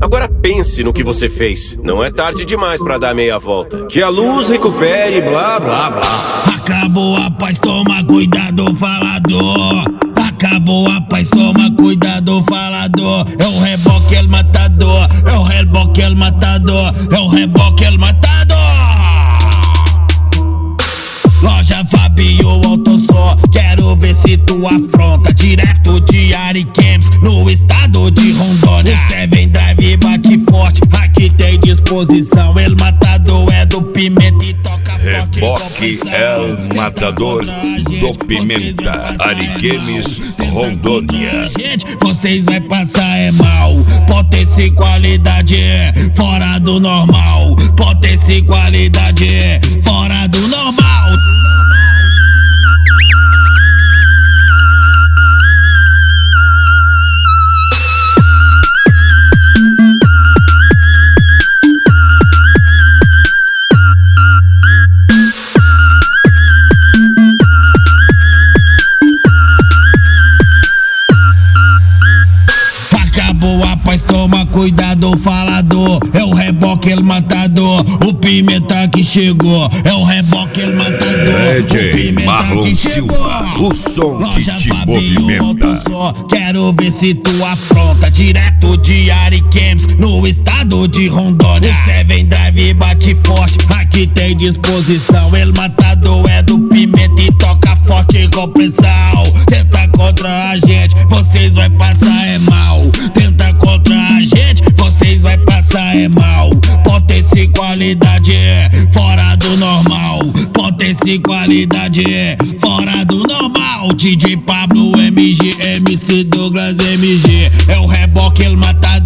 Agora pense no que você fez. Não é tarde demais pra dar meia volta. Que a luz recupere, blá blá blá. Acabou a paz, toma cuidado, falador. Acabou a paz, toma cuidado, falador. É o reboque, el matador. É o reboque, el matador. É o reboque, el matador. Loja Fabio Autosó, quero ver se tu afronta. Direto de Ariquemes, no estado de Rondônia. O Seven Drive bate forte, aqui tem disposição. El Matador é do Pimenta e toca forte. Reboque El Matador do Pimenta, Ariquemes, Rondônia. Gente, vocês vai passar é mal. Potência e qualidade fora do normal. Potência e qualidade fora do normal. Acabou a paz, toma cuidado, falador. É o reboque, el matador. O Pimenta que chegou. É o reboque, el matador. O Pimenta Marlon que Silva, chegou. o som Loja que te Fabio movimenta. Autosó, quero ver se tu afronta. Direto de Ariquemes, no estado de Rondônia. O Seven Drive bate forte, aqui tem disposição. El Matador é do Pimenta e toca forte com pressão. Tenta contra a gente, vocês vai passar é mal. Tenta contra a gente, vocês vai passar é mal. Potência e qualidade fora do normal. Potência e qualidade fora do normal. DJ Pablo, MG, MC Douglas, MG. É o reboque, el matador.